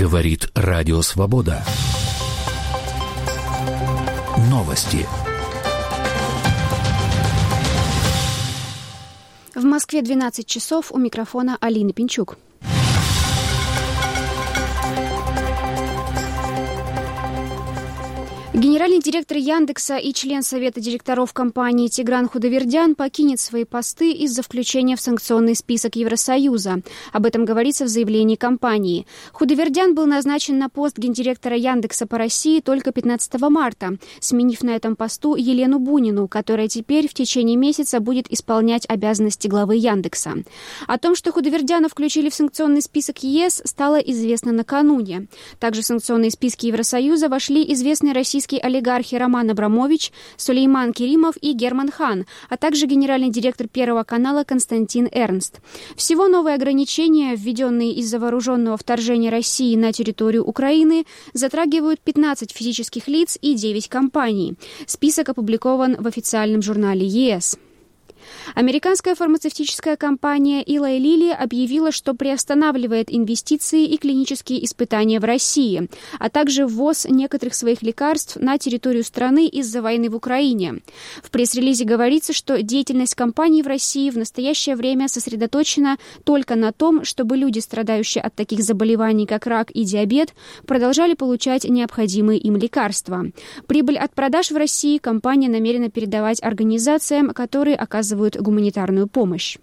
Говорит Радио Свобода. Новости. В Москве 12 часов, у микрофона Алина Пинчук. Генеральный директор Яндекса и член Совета директоров компании Тигран Худовердян покинет свои посты из-за включения в санкционный список Евросоюза. Об этом говорится в заявлении компании. Худовердян был назначен на пост гендиректора Яндекса по России только 15 марта, сменив на этом посту Елену Бунину, которая теперь в течение месяца будет исполнять обязанности главы Яндекса. О том, что Худовердяна включили в санкционный список ЕС, стало известно накануне. Также в санкционные списки Евросоюза вошли известные российские олигархи Роман Абрамович, Сулейман Керимов и Герман Хан, а также генеральный директор Первого канала Константин Эрнст. Всего новые ограничения, введенные из-за вооруженного вторжения России на территорию Украины, затрагивают 15 физических лиц и 9 компаний. Список опубликован в официальном журнале ЕС. Американская фармацевтическая компания Eli Lilly объявила, что приостанавливает инвестиции и клинические испытания в России, а также ввоз некоторых своих лекарств на территорию страны из-за войны в Украине. В пресс-релизе говорится, что деятельность компании в России в настоящее время сосредоточена только на том, чтобы люди, страдающие от таких заболеваний, как рак и диабет, продолжали получать необходимые им лекарства. Прибыль от продаж в России компания намерена передавать организациям, которые оказывают гуманитарную помощь.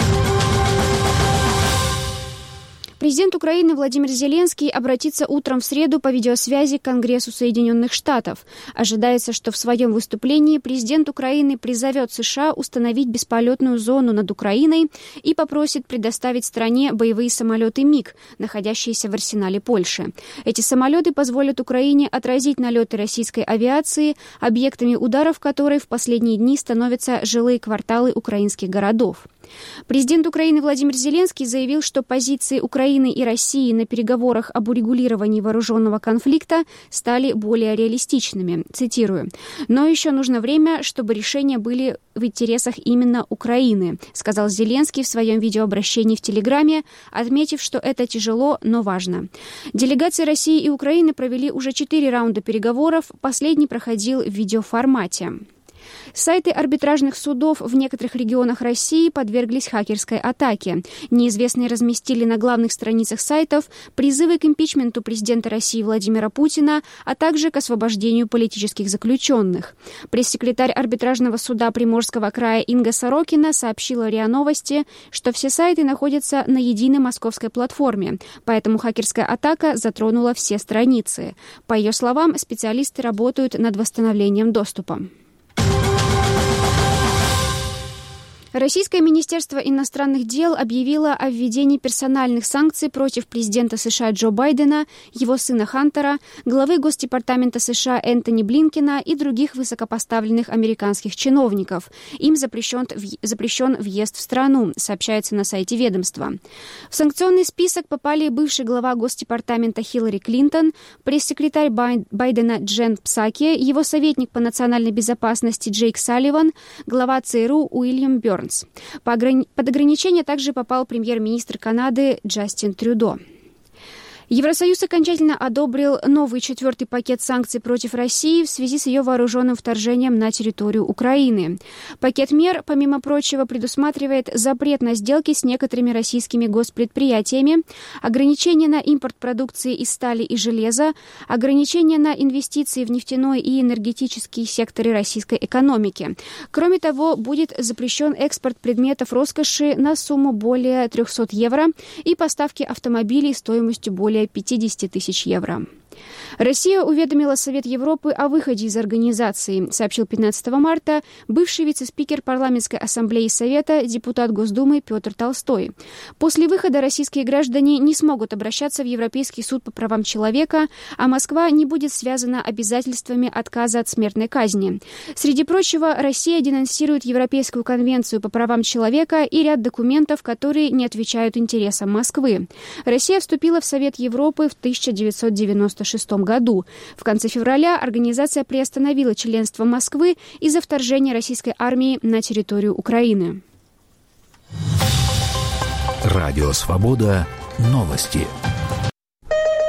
Президент Украины Владимир Зеленский обратится утром в среду по видеосвязи к Конгрессу Соединенных Штатов. Ожидается, что в своем выступлении президент Украины призовет США установить бесполетную зону над Украиной и попросит предоставить стране боевые самолеты МиГ, находящиеся в арсенале Польши. Эти самолеты позволят Украине отразить налеты российской авиации, объектами ударов которой в последние дни становятся жилые кварталы украинских городов. Президент Украины Владимир Зеленский заявил, что позиции Украины и России на переговорах об урегулировании вооруженного конфликта стали более реалистичными. Цитирую. «Но еще нужно время, чтобы решения были в интересах именно Украины», сказал Зеленский в своем видеообращении в Телеграме, отметив, что это тяжело, но важно. Делегации России и Украины провели уже 4 раунда переговоров, последний проходил в видеоформате. Сайты арбитражных судов в некоторых регионах России подверглись хакерской атаке. Неизвестные разместили на главных страницах сайтов призывы к импичменту президента России Владимира Путина, а также к освобождению политических заключенных. Пресс-секретарь арбитражного суда Приморского края Инга Сорокина сообщила РИА Новости, что все сайты находятся на единой московской платформе, поэтому хакерская атака затронула все страницы. По ее словам, специалисты работают над восстановлением доступа. Российское министерство иностранных дел объявило о введении персональных санкций против президента США Джо Байдена, его сына Хантера, главы Госдепартамента США Энтони Блинкена и других высокопоставленных американских чиновников. Им запрещен въезд в страну, сообщается на сайте ведомства. В санкционный список попали бывший глава Госдепартамента Хиллари Клинтон, пресс-секретарь Байдена Джен Псаки, его советник по национальной безопасности Джейк Салливан, глава ЦРУ Уильям Бёрнс. Под ограничение также попал премьер-министр Канады Джастин Трюдо. Евросоюз окончательно одобрил новый 4-й пакет санкций против России в связи с ее вооруженным вторжением на территорию Украины. Пакет мер, помимо прочего, предусматривает запрет на сделки с некоторыми российскими госпредприятиями, ограничения на импорт продукции из стали и железа, ограничения на инвестиции в нефтяной и энергетические секторы российской экономики. Кроме того, будет запрещен экспорт предметов роскоши на сумму более 300 евро и поставки автомобилей стоимостью более 50 тысяч евро. Россия уведомила Совет Европы о выходе из организации, сообщил 15 марта бывший вице-спикер Парламентской ассамблеи Совета, депутат Госдумы Петр Толстой. После выхода российские граждане не смогут обращаться в Европейский суд по правам человека, а Москва не будет связана обязательствами отказа от смертной казни. Среди прочего, Россия денонсирует Европейскую конвенцию по правам человека и ряд документов, которые не отвечают интересам Москвы. Россия вступила в Совет Европы в 1996 году. В конце февраля организация приостановила членство Москвы из-за вторжения российской армии на территорию Украины. Радио Свобода. Новости.